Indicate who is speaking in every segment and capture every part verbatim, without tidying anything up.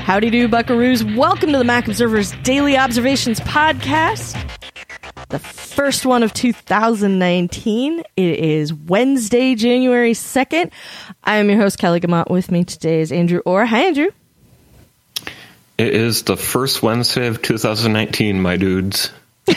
Speaker 1: Howdy do, buckaroos. Welcome to the Mac Observer's Daily Observations Podcast. The first one of two thousand nineteen. It is Wednesday, January second. I am your host, Kelly Gamont. With me today is Andrew Orr. Hi, Andrew.
Speaker 2: It is the first Wednesday of two thousand nineteen, my dudes.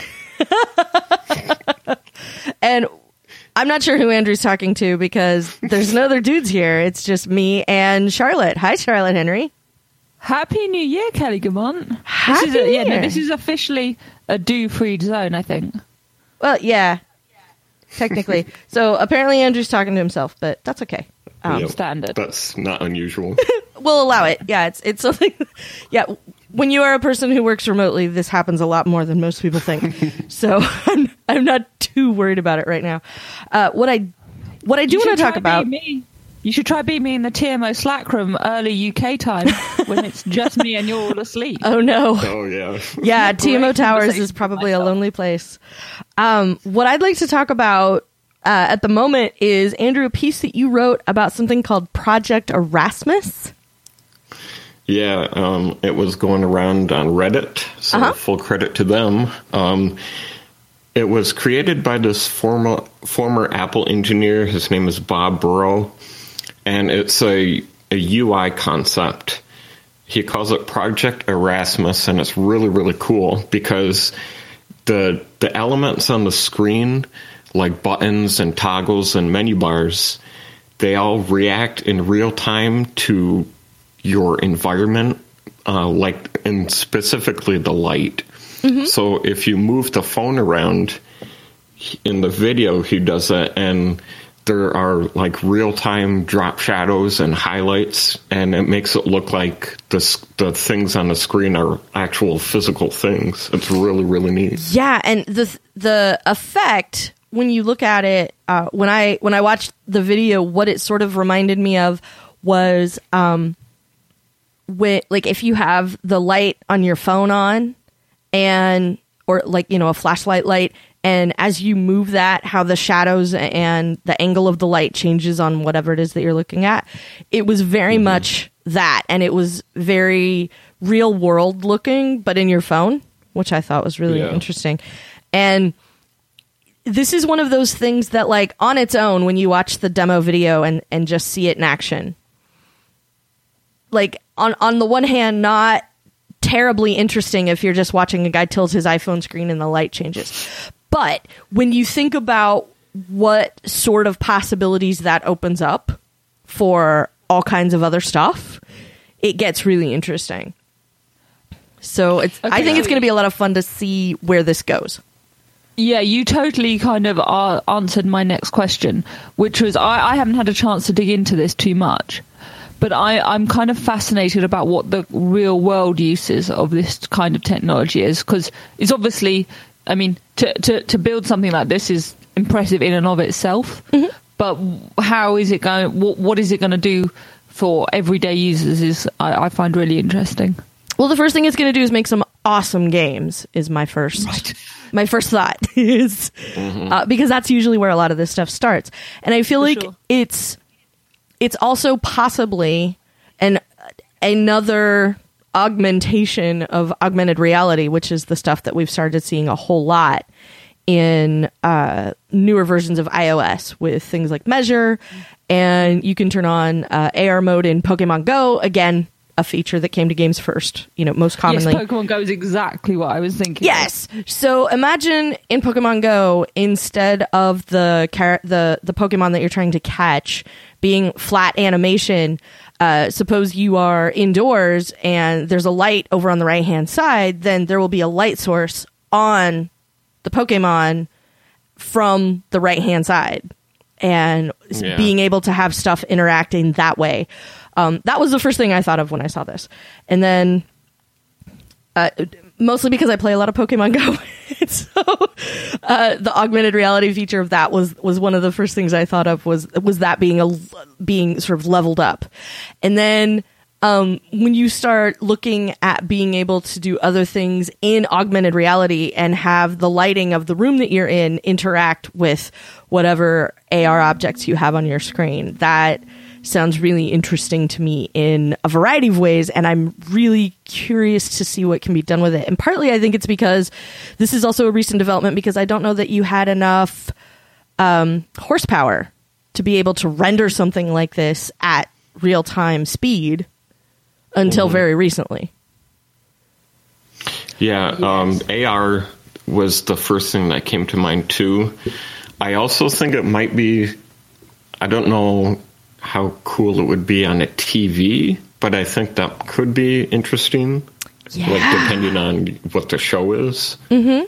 Speaker 1: And I'm not sure who Andrew's talking to because there's no other dudes here. It's just me and Charlotte. Hi, Charlotte Henry.
Speaker 3: Happy New Year, Kelly Gamont.
Speaker 1: Happy
Speaker 3: this is a,
Speaker 1: New
Speaker 3: yeah,
Speaker 1: Year.
Speaker 3: No, this is officially a do-free zone, I think.
Speaker 1: Well, yeah, technically. So apparently Andrew's talking to himself, but that's okay. Um,
Speaker 2: Yep,
Speaker 3: standard.
Speaker 2: That's not unusual.
Speaker 1: We'll allow it. Yeah, it's it's something. Yeah, when you are a person who works remotely, this happens a lot more than most people think. So I'm I'm not too worried about it right now. Uh, what I what I do want to talk about.
Speaker 3: Me. You should try beat me in the T M O Slack room early U K time when it's just me and you're all asleep.
Speaker 1: Oh no!
Speaker 2: Oh yeah,
Speaker 1: yeah. T M O
Speaker 3: Great
Speaker 1: Towers is probably a lonely place. Um, what I'd like to talk about uh, at the moment is, Andrew, a piece that you wrote about something called Project Erasmus.
Speaker 2: yeah. Um, it was going around on Reddit, so
Speaker 1: Uh-huh.
Speaker 2: full credit to them. Um, it was created by this former former Apple engineer. His name is Bob Burrow. And it's a, a U I concept. He calls it Project Erasmus, and it's really, really cool because the the elements on the screen, like buttons and toggles and menu bars, they all react in real time to your environment, uh, like and specifically the light. Mm-hmm. So if you move the phone around in the video, he does that, and there are like real-time drop shadows and highlights, and it makes it look like the the things on the screen are actual physical things. It's really, really neat.
Speaker 1: Yeah, and the the effect when you look at it, uh, when I when I watched the video, what it sort of reminded me of was, um, with like if you have the light on your phone on, and or like you know a flashlight light. And as you move that, how the shadows and the angle of the light changes on whatever it is that you're looking at. It was very mm-hmm. much that. And it was very real world looking, but in your phone, which I thought was really yeah. interesting. And this is one of those things that, like, on its own, when you watch the demo video and, and just see it in action, like, on, on the one hand, not terribly interesting if you're just watching a guy tilt his iPhone screen and the light changes. But when you think about what sort of possibilities that opens up for all kinds of other stuff, it gets really interesting. So it's, okay. I think it's going to be a lot of fun to see where this goes.
Speaker 3: Yeah, you totally kind of uh, answered my next question, which was I, I haven't had a chance to dig into this too much. But I, I'm kind of fascinated about what the real world uses of this kind of technology is, because it's obviously... I mean, to, to, to build something like this is impressive in and of itself, mm-hmm. but how is it going? What, what is it going to do for everyday users? Is I, I find really interesting.
Speaker 1: Well, the first thing it's going to do is make some awesome games. Is my first right. my first thought is mm-hmm. uh, because that's usually where a lot of this stuff starts, and I feel for like sure. it's it's also possibly an another. augmentation of augmented reality, which is the stuff that we've started seeing a whole lot in uh, newer versions of iOS with things like Measure, and you can turn on uh, A R mode in Pokemon Go. Again, a feature that came to games first, you know, most commonly.
Speaker 3: Yes, Pokemon Go is exactly what I was thinking.
Speaker 1: Yes. Of. So imagine in Pokemon Go, instead of the car- the the Pokemon that you're trying to catch being flat animation, Uh, suppose you are indoors and there's a light over on the right hand side, then there will be a light source on the Pokemon from the right hand side, and yeah. being able to have stuff interacting that way. Um, that was the first thing I thought of when I saw this. And then uh, mostly because I play a lot of Pokemon Go. so uh, the augmented reality feature of that was was one of the first things I thought of was was that being a being sort of leveled up. And then um, when you start looking at being able to do other things in augmented reality and have the lighting of the room that you're in interact with whatever A R objects you have on your screen, that sounds really interesting to me in a variety of ways, and I'm really curious to see what can be done with it. And partly I think it's because this is also a recent development, because I don't know that you had enough um, horsepower to be able to render something like this at real-time speed until mm-hmm. very recently.
Speaker 2: Yeah, yes. um, A R was the first thing that came to mind, too. I also think it might be, I don't know how cool it would be on a T V, but I think that could be interesting, yeah. like depending on what the show is.
Speaker 3: Mm-hmm.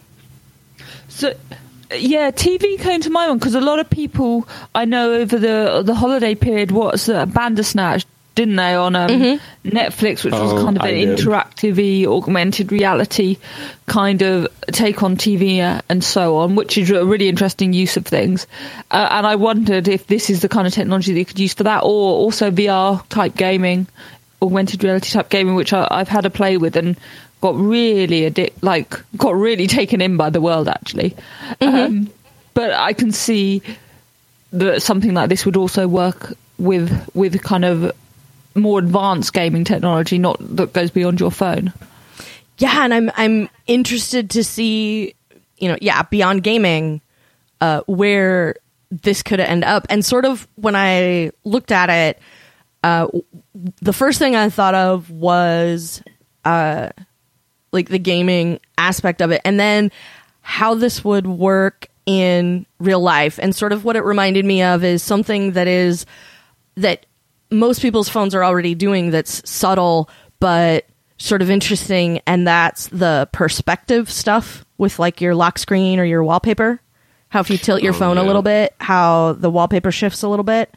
Speaker 3: So, yeah, T V came to my mind because a lot of people I know over the the holiday period watched uh, Bandersnatch, didn't they, on um, mm-hmm. Netflix, which was
Speaker 2: oh,
Speaker 3: kind of an interactive-y, augmented reality kind of take on T V uh, and so on, which is a really interesting use of things. Uh, and I wondered if this is the kind of technology that you could use for that, or also V R-type gaming, augmented reality-type gaming, which I, I've had a play with and got really addic- like got really taken in by the world, actually. Mm-hmm. Um, but I can see that something like this would also work with with kind of more advanced gaming technology, not that goes beyond your phone.
Speaker 1: Yeah, and I'm I'm interested to see, you know, yeah, beyond gaming, uh, where this could end up. And sort of when I looked at it, uh, the first thing I thought of was uh, like the gaming aspect of it, and then how this would work in real life. And sort of what it reminded me of is something that is that most people's phones are already doing that's subtle but sort of interesting, and that's the perspective stuff with like your lock screen or your wallpaper. How if you tilt your oh, phone yeah. a little bit, how the wallpaper shifts a little bit.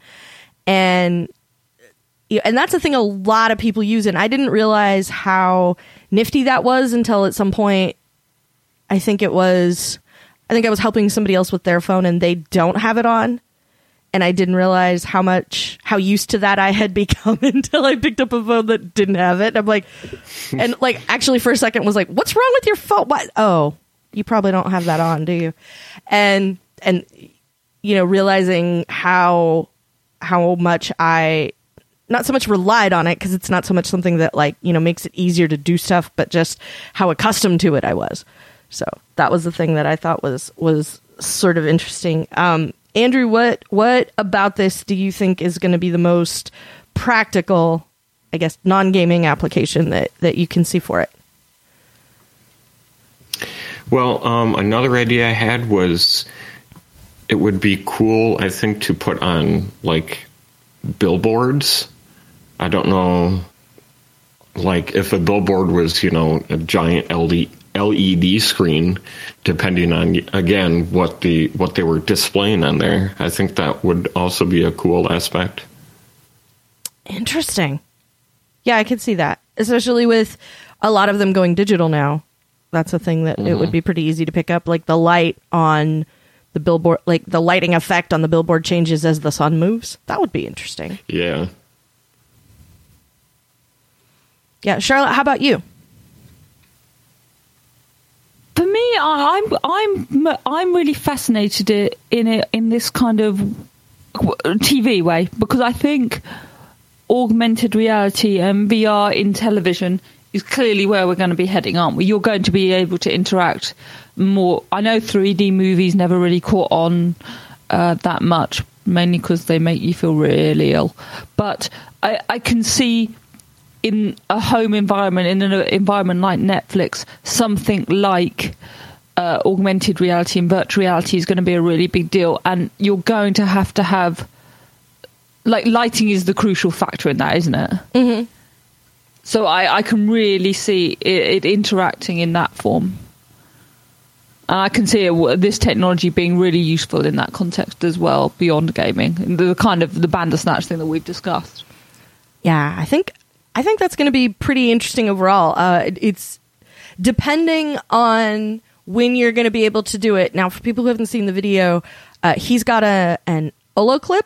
Speaker 1: And and that's a thing a lot of people use, and I didn't realize how nifty that was until at some point, I think it was, I think I was helping somebody else with their phone and they don't have it on. And I didn't realize how much, how used to that I had become until I picked up a phone that didn't have it. I'm like, and like, actually for a second was like, what's wrong with your phone? What? Oh, you probably don't have that on, do you? And, and, you know, realizing how, how much I, not so much relied on it, because it's not so much something that like, you know, makes it easier to do stuff, but just how accustomed to it I was. So that was the thing that I thought was, was sort of interesting. Um, Andrew, what what about this do you think is going to be the most practical, I guess, non-gaming application that, that you can see for it?
Speaker 2: Well, um, another idea I had was it would be cool, I think, to put on, like, billboards. I don't know, like, if a billboard was, you know, a giant L E D screen, depending on, again, what the what they were displaying on there. I think that would also be a cool aspect.
Speaker 1: Interesting. Yeah, I could see that, especially with a lot of them going digital now. That's a thing that mm-hmm. it would be pretty easy to pick up, like the light on the billboard, like the lighting effect on the billboard changes as the sun moves. That would be interesting.
Speaker 2: Yeah.
Speaker 1: Yeah, Charlotte, how about you?
Speaker 3: For me, I'm I'm I'm really fascinated in it in this kind of T V way, because I think augmented reality and V R in television is clearly where we're going to be heading, aren't we? You're going to be able to interact more. I know three D movies never really caught on uh, that much, mainly because they make you feel really ill. But I, I can see in a home environment, in an environment like Netflix, something like uh, augmented reality and virtual reality is going to be a really big deal. And you're going to have to have, like, lighting is the crucial factor in that, isn't it?
Speaker 1: Mm-hmm.
Speaker 3: So I, I can really see it, it interacting in that form. And I can see it, this technology being really useful in that context as well, beyond gaming, the kind of the Bandersnatch thing that we've discussed.
Speaker 1: Yeah, I think I think that's going to be pretty interesting overall. Uh, it, it's depending on when you're going to be able to do it. Now, for people who haven't seen the video, uh, he's got a an Olloclip.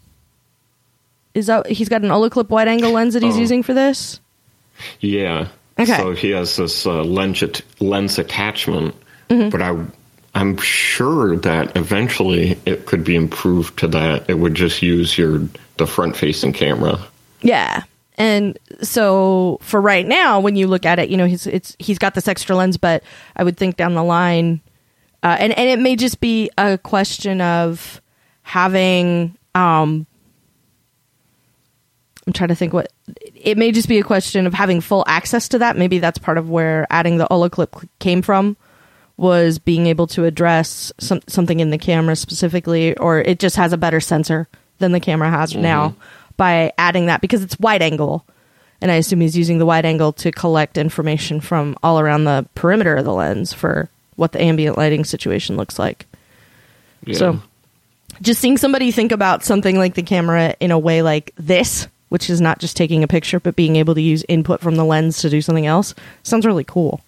Speaker 1: Is that he's got an Olloclip wide angle lens that he's oh. using for this?
Speaker 2: Yeah.
Speaker 1: Okay.
Speaker 2: So he has this uh, lens at- lens attachment, mm-hmm. but I I'm sure that eventually it could be improved to that. It would just use your the front-facing camera.
Speaker 1: Yeah. And so for right now, when you look at it, you know, he's it's he's got this extra lens, but I would think down the line, uh, and, and it may just be a question of having, um, I'm trying to think what, it may just be a question of having full access to that. Maybe that's part of where adding the Olloclip came from, was being able to address some, something in the camera specifically, or it just has a better sensor than the camera has mm-hmm. now by adding that, because it's wide angle. And I assume he's using the wide angle to collect information from all around the perimeter of the lens for what the ambient lighting situation looks like. Yeah. So just seeing somebody think about something like the camera in a way like this, which is not just taking a picture, but being able to use input from the lens to do something else, sounds really cool.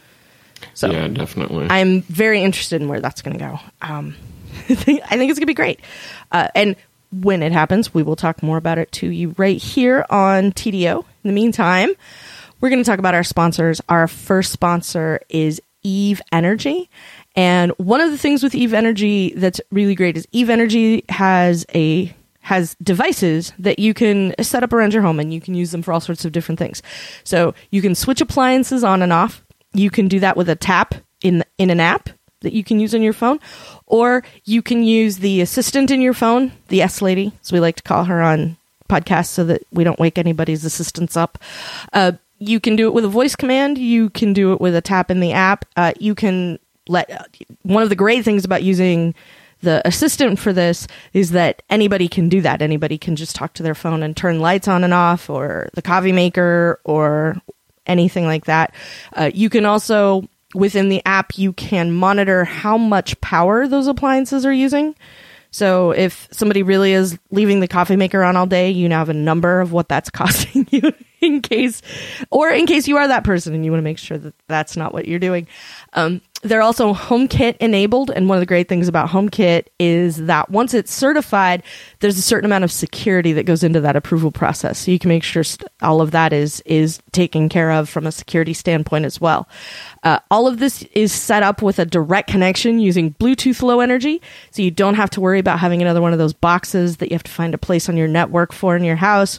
Speaker 1: So
Speaker 2: yeah, definitely.
Speaker 1: I'm very interested in where that's going to go. Um, I think it's going to be great. Uh, and when it happens, we will talk more about it to you right here on T D O. In the meantime, we're going to talk about our sponsors. Our first sponsor is Eve Energy. And one of the things with Eve Energy that's really great is Eve Energy has a has devices that you can set up around your home, and you can use them for all sorts of different things. So you can switch appliances on and off. You can do that with a tap in in an app that you can use on your phone, or you can use the assistant in your phone, the S Lady, as we like to call her on podcasts so that we don't wake anybody's assistants up. Uh, you can do it with a voice command. You can do it with a tap in the app. Uh, you can let, uh, one of the great things about using the assistant for this is that anybody can do that. Anybody can just talk to their phone and turn lights on and off, or the coffee maker, or anything like that. Uh, you can also, within the app, you can monitor how much power those appliances are using. So if somebody really is leaving the coffee maker on all day, you now have a number of what that's costing you in case, or in case you are that person and you want to make sure that that's not what you're doing. Um, they're also HomeKit enabled. And one of the great things about HomeKit is that once it's certified, there's a certain amount of security that goes into that approval process. So you can make sure st- all of that is, is taken care of from a security standpoint as well. Uh, all of this is set up with a direct connection using Bluetooth Low Energy. So you don't have to worry about having another one of those boxes that you have to find a place on your network for in your house.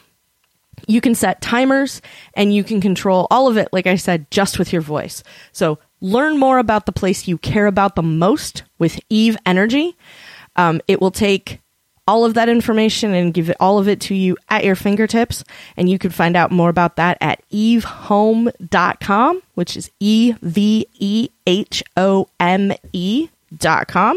Speaker 1: You can set timers, and you can control all of it, like I said, just with your voice. So learn more about the place you care about the most with Eve Energy. Um, it will take all of that information and give it, all of it to you at your fingertips. And you can find out more about that at eve home dot com, which is E V E H O M E dot com.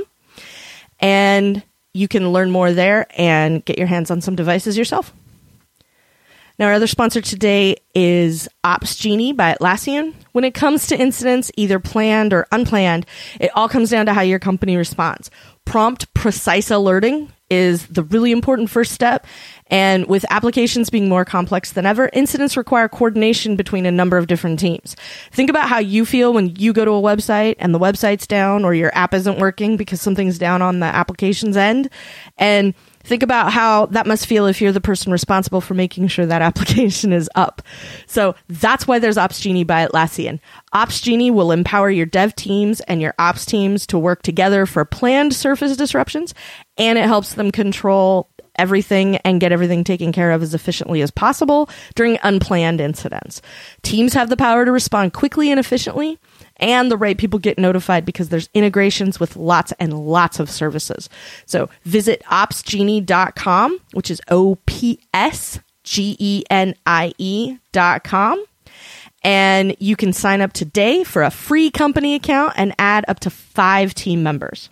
Speaker 1: And you can learn more there and get your hands on some devices yourself. Now, our other sponsor today is OpsGenie by Atlassian. When it comes to incidents, either planned or unplanned, it all comes down to how your company responds. Prompt, precise alerting is the really important first step. And with applications being more complex than ever, incidents require coordination between a number of different teams. Think about how you feel when you go to a website and the website's down, or your app isn't working because something's down on the application's end. And think about how that must feel if you're the person responsible for making sure that application is up. So that's why there's OpsGenie by Atlassian. OpsGenie will empower your dev teams and your ops teams to work together for planned surface disruptions, and it helps them control everything and get everything taken care of as efficiently as possible during unplanned incidents. Teams have the power to respond quickly and efficiently, and the right people get notified because there's integrations with lots and lots of services. So visit ops genie dot com, which is O P S G E N I E dot com. And you can sign up today for a free company account and add up to five team members.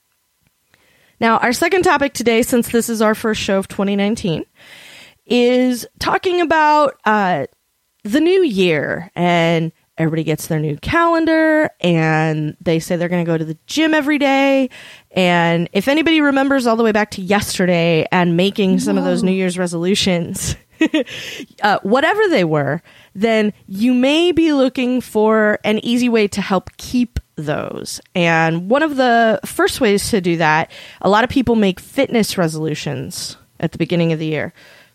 Speaker 1: Now, our second topic today, since this is our first show of twenty nineteen, is talking about uh, the new year. And everybody gets their new calendar, and they say they're going to go to the gym every day. And if anybody remembers all the way back to yesterday and making some Whoa. of those New Year's resolutions, uh, whatever they were, then you may be looking for an easy way to help keep those. And one of the first ways to do that, a lot of people make fitness resolutions at the beginning of the year.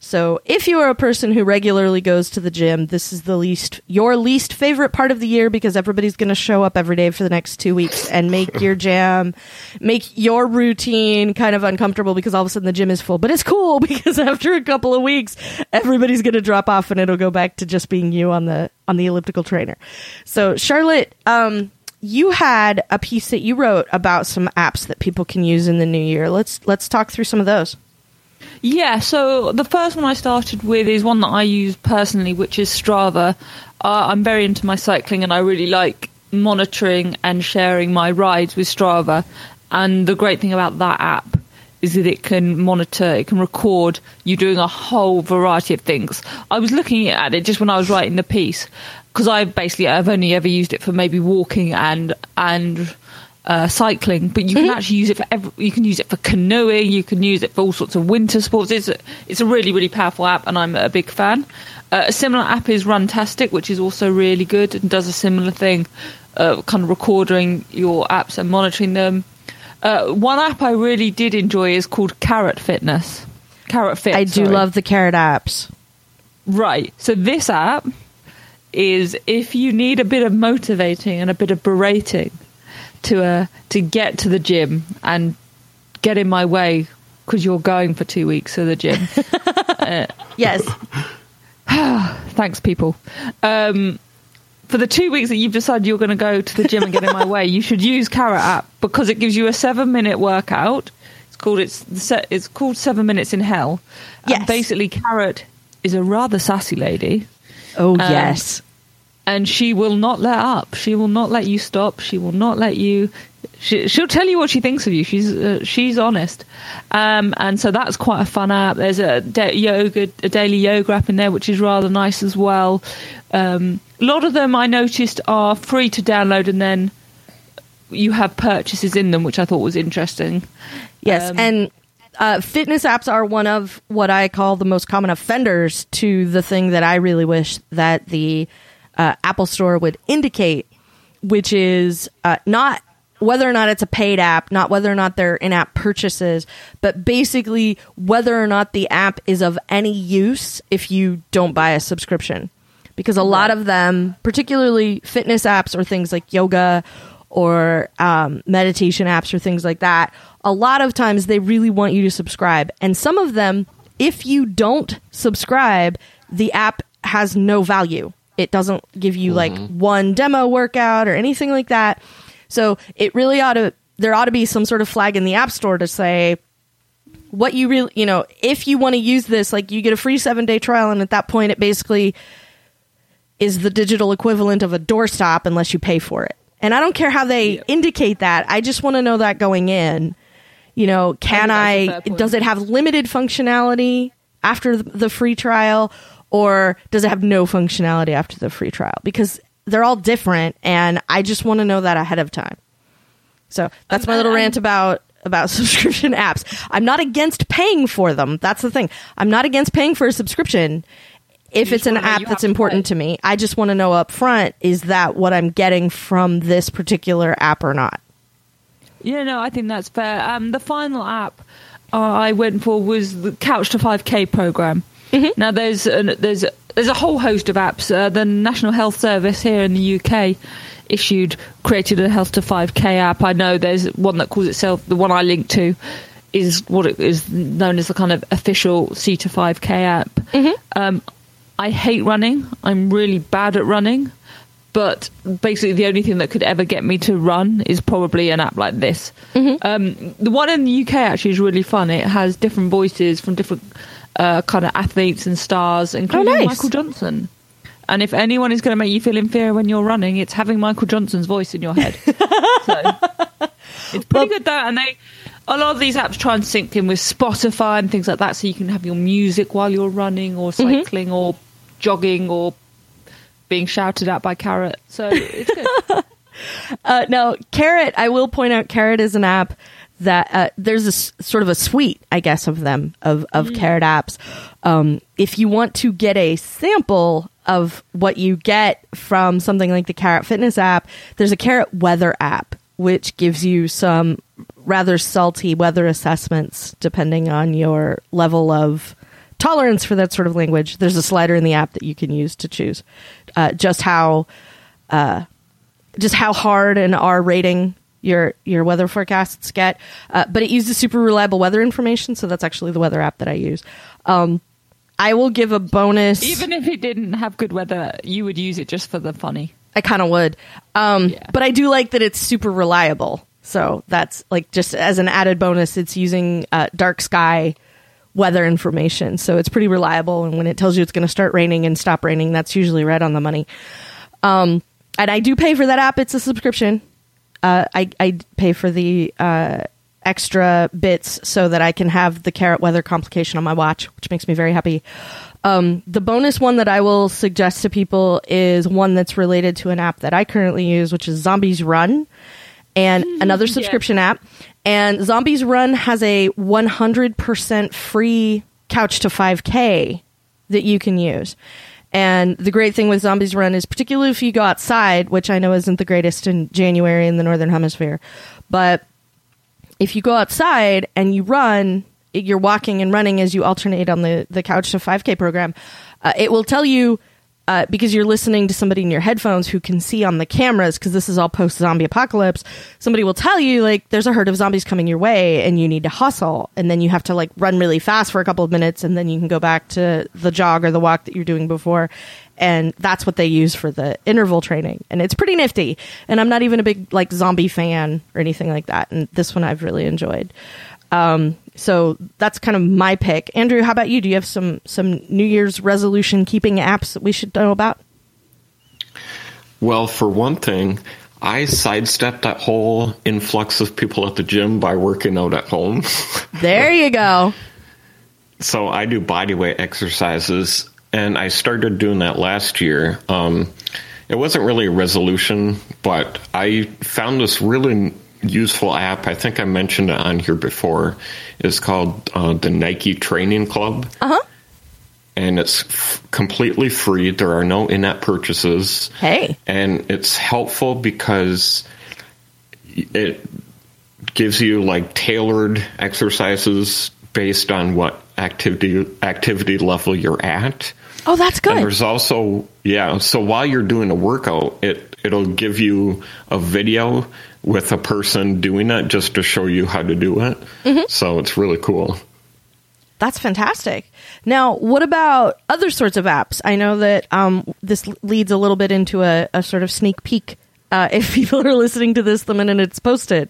Speaker 1: So if you are a person who regularly goes to the gym, this is the least your least favorite part of the year, because everybody's going to show up every day for the next two weeks and make your jam, make your routine kind of uncomfortable because all of a sudden the gym is full. But it's cool because after a couple of weeks, everybody's going to drop off and it'll go back to just being you on the on the elliptical trainer. So Charlotte, um, you had a piece that you wrote about some apps that people can use in the new year. Let's let's talk through some of those.
Speaker 3: Yeah, so the first one I started with is one that I use personally, which is Strava. Uh, I'm very into my cycling and I really like monitoring and sharing my rides with Strava. And the great thing about that app is that it can monitor, it can record you doing a whole variety of things. I was looking at it just when I was writing the piece, because I basically, I've only ever used it for maybe walking and and uh, cycling, but you can mm-hmm. actually use it for every, you can use it for canoeing, you can use it for all sorts of winter sports. It's a, it's a really, really powerful app, and I'm a big fan. Uh, a similar app is Runtastic, which is also really good and does a similar thing, uh, kind of recording your apps and monitoring them. Uh, one app I really did enjoy is called Carrot Fitness. Carrot Fit.
Speaker 1: I do
Speaker 3: sorry.
Speaker 1: love the Carrot apps.
Speaker 3: Right. So this app is if you need a bit of motivating and a bit of berating to uh, to get to the gym and get in my way because you're going for two weeks to the gym. uh,
Speaker 1: yes.
Speaker 3: Thanks, people. Um, for the two weeks that you've decided you're going to go to the gym and get in my way, you should use Carrot app because it gives you a seven-minute workout. It's called it's it's called Seven Minutes in Hell.
Speaker 1: Yes.
Speaker 3: And basically, Carrot is a rather sassy lady.
Speaker 1: Oh,
Speaker 3: um,
Speaker 1: yes.
Speaker 3: And she will not let up. She will not let you stop. She will not let you... She, she'll tell you what she thinks of you. She's uh, she's honest. Um, and so that's quite a fun app. There's a da- yoga, a daily yoga app in there, which is rather nice as well. Um, a lot of them I noticed are free to download, and then you have purchases in them, which I thought was interesting.
Speaker 1: Yes,
Speaker 3: Um,
Speaker 1: and... Uh, fitness apps are one of what I call the most common offenders to the thing that I really wish that the uh, Apple Store would indicate, which is uh, not whether or not it's a paid app, not whether or not they're in-app purchases, but basically whether or not the app is of any use if you don't buy a subscription. Because a lot of them, particularly fitness apps or things like yoga or um, meditation apps or things like that, a lot of times they really want you to subscribe. And some of them, if you don't subscribe, the app has no value. It doesn't give you mm-hmm. like one demo workout or anything like that. So it really ought to, there ought to be some sort of flag in the App Store to say what you really, you know, if you want to use this, like you get a free seven day trial. And at that point, it basically is the digital equivalent of a doorstop unless you pay for it. And I don't care how they yep. indicate that. I just want to know that going in. You know, can I, I does it have limited functionality after the free trial, or does it have no functionality after the free trial? Because they're all different, and I just want to know that ahead of time. So that's um, my little I, rant about, about subscription apps. I'm not against paying for them. That's the thing. I'm not against paying for a subscription if it's an app that's important to me. I just want to know up front, is that what I'm getting from this particular app or not?
Speaker 3: Yeah, no, I think that's fair. Um, the final app uh, I went for was the Couch to five K program. Mm-hmm. Now, there's an, there's there's a whole host of apps. Uh, the National Health Service here in the U K issued created a Health to five K app. I know there's one that calls itself, the one I linked to is what it is known as the kind of official C to five K app. Mm-hmm. Um, I hate running. I'm really bad at running. But basically, the only thing that could ever get me to run is probably an app like this. Mm-hmm. Um, the one in the U K actually is really fun. It has different voices from different uh, kind of athletes and stars, including oh, nice. Michael Johnson. And if anyone is going to make you feel inferior when you're running, it's having Michael Johnson's voice in your head. So it's pretty well, good, though. And they, a lot of these apps try and sync in with Spotify and things like that, so you can have your music while you're running or cycling mm-hmm. or jogging or being shouted at by Carrot. So it's good. uh, now, Carrot, I will point out, Carrot is an app that uh, there's a s- sort of a suite, I guess, of them, of, of mm. Carrot apps. Um, if you want to get a sample of what you get from something like the Carrot Fitness app, there's a Carrot Weather app, which gives you some rather salty weather assessments depending on your level of
Speaker 1: tolerance for that sort of language, there's a slider in the app that you can use to choose uh, just how uh, just how hard an R rating your your weather forecasts get. Uh, but it uses super reliable weather information, so that's actually the weather app that I use. Um, I will give a bonus.
Speaker 3: Even if it didn't have good weather, you would use it just for the funny.
Speaker 1: I kind of would. Um,
Speaker 3: Yeah.
Speaker 1: But I do like that it's super reliable. So that's like just as an added bonus, it's using uh, dark sky weather information. So it's pretty reliable. And when it tells you it's going to start raining and stop raining, that's usually right on the money. Um, and I do pay for that app. It's a subscription. Uh, I, I pay for the uh, extra bits so that I can have the carrot weather complication on my watch, which makes me very happy. Um, the bonus one that I will suggest to people is one that's related to an app that I currently use, which is Zombies Run, and another subscription yeah. app. And Zombies Run has a one hundred percent free Couch to five K that you can use. And the great thing with Zombies Run is, particularly if you go outside, which I know isn't the greatest in January in the Northern Hemisphere, but if you go outside and you run, you're walking and running as you alternate on the, the Couch to five K program, uh, it will tell you, uh, because you're listening to somebody in your headphones who can see on the cameras, because this is all post-zombie apocalypse, somebody will tell you, like, there's a herd of zombies coming your way and you need to hustle. And then you have to, like, run really fast for a couple of minutes and then you can go back to the jog or the walk that you're doing before. And that's what they use for the interval training. And it's pretty nifty. And I'm not even a big, like, zombie fan or anything like that. And this one I've really enjoyed. Um, so that's kind of my pick. Andrew, how about you? Do you have some, some New Year's resolution keeping apps that we should know about?
Speaker 2: Well, for one thing, I sidestepped that whole influx of people at the gym by working out at home.
Speaker 1: There you go.
Speaker 2: So I do bodyweight exercises, and I started doing that last year. Um, it wasn't really a resolution, but I found this really useful app. I think I mentioned it on here before. It's called uh, the Nike Training Club.
Speaker 1: Uh-huh.
Speaker 2: And it's f- completely free. There are no in-app purchases.
Speaker 1: Hey.
Speaker 2: And it's helpful because it gives you like tailored exercises based on what activity activity level you're at.
Speaker 1: Oh, that's good.
Speaker 2: And there's also, yeah, so while you're doing a workout, it, it'll give you a video with a person doing it just to show you how to do it. Mm-hmm. So it's really cool.
Speaker 1: That's fantastic. Now, what about other sorts of apps? I know that um, this leads a little bit into a, a sort of sneak peek uh, if people are listening to this the minute it's posted.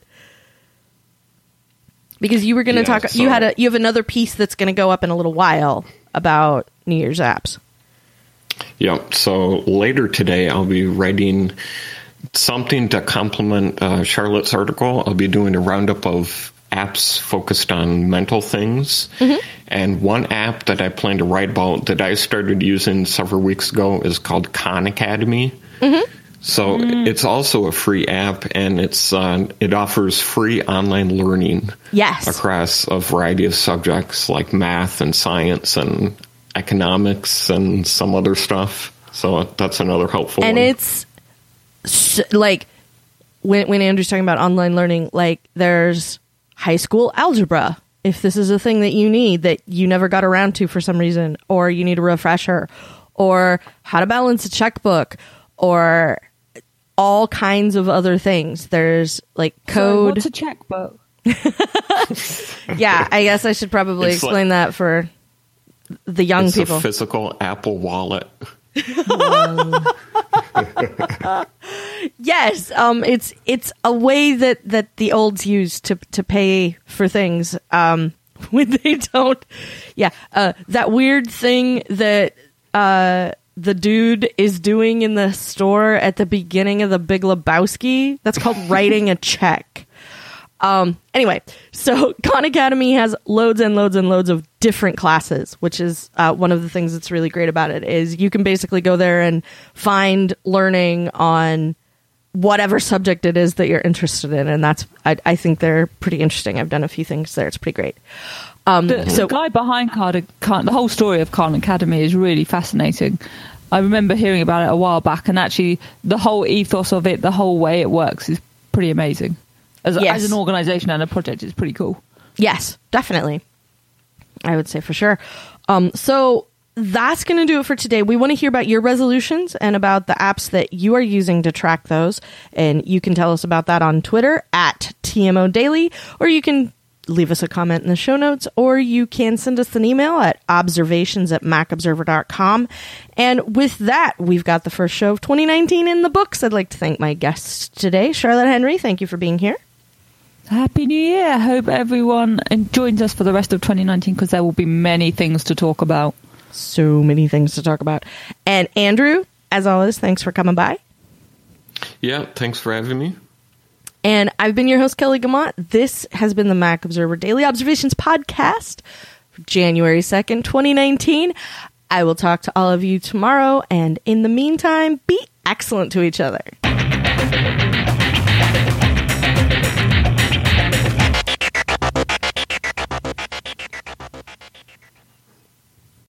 Speaker 1: Because you were going to yeah, talk, so, you had a you have another piece that's going to go up in a little while about New Year's apps.
Speaker 2: Yeah. So later today, I'll be writing something to complement uh, Charlotte's article. I'll be doing a roundup of apps focused on mental things. Mm-hmm. And one app that I plan to write about that I started using several weeks ago is called Khan Academy. Mm-hmm. So mm. it's also a free app, and it's uh, it offers free online learning
Speaker 1: yes.
Speaker 2: across a variety of subjects like math and science and economics and some other stuff. So that's another helpful
Speaker 1: and
Speaker 2: one.
Speaker 1: And it's so, like when when Andrew's talking about online learning, like there's high school algebra. If this is a thing that you need that you never got around to for some reason, or you need a refresher, or how to balance a checkbook, or all kinds of other things. There's like code.
Speaker 3: So what's a checkbook?
Speaker 1: Yeah, I guess I should probably
Speaker 2: it's
Speaker 1: explain
Speaker 2: like,
Speaker 1: that for the young
Speaker 2: it's
Speaker 1: people.
Speaker 2: It's a physical Apple Wallet.
Speaker 1: Yes, um, it's it's a way that, that the olds use to to pay for things um, when they don't. Yeah, uh, that weird thing that. Uh, the dude is doing in the store at the beginning of The Big Lebowski. That's called writing a check. Um, anyway, so Khan Academy has loads and loads and loads of different classes, which is uh, one of the things that's really great about it, is you can basically go there and find learning on whatever subject it is that you're interested in. And that's, I, I think they're pretty interesting. I've done a few things there. It's pretty great. Um,
Speaker 3: the,
Speaker 1: so,
Speaker 3: the guy behind Khan, Khan, the whole story of Khan Academy is really fascinating. I remember hearing about it a while back, and actually the whole ethos of it, the whole way it works is pretty amazing. As,
Speaker 1: yes.
Speaker 3: as an organization and a project, it's pretty cool.
Speaker 1: Yes, definitely. I would say for sure. Um, so that's going to do it for today. We want to hear about your resolutions and about the apps that you are using to track those. And you can tell us about that on Twitter at T M O Daily, or you can leave us a comment in the show notes, or you can send us an email at observations at mac observer dot com. And with that, we've got the first show of twenty nineteen in the books. I'd like to thank my guests today. Charlotte Henry, thank you for being here.
Speaker 3: Happy New Year. I hope everyone joins us for the rest of twenty nineteen, because there will be many things to talk about.
Speaker 1: So many things to talk about. And Andrew, as always, thanks for coming by.
Speaker 2: Yeah, thanks for having me.
Speaker 1: And I've been your host, Kelly Guimont. This has been the Mac Observer Daily Observations Podcast for January second, twenty nineteen. I will talk to all of you tomorrow. And in the meantime, be excellent to each other.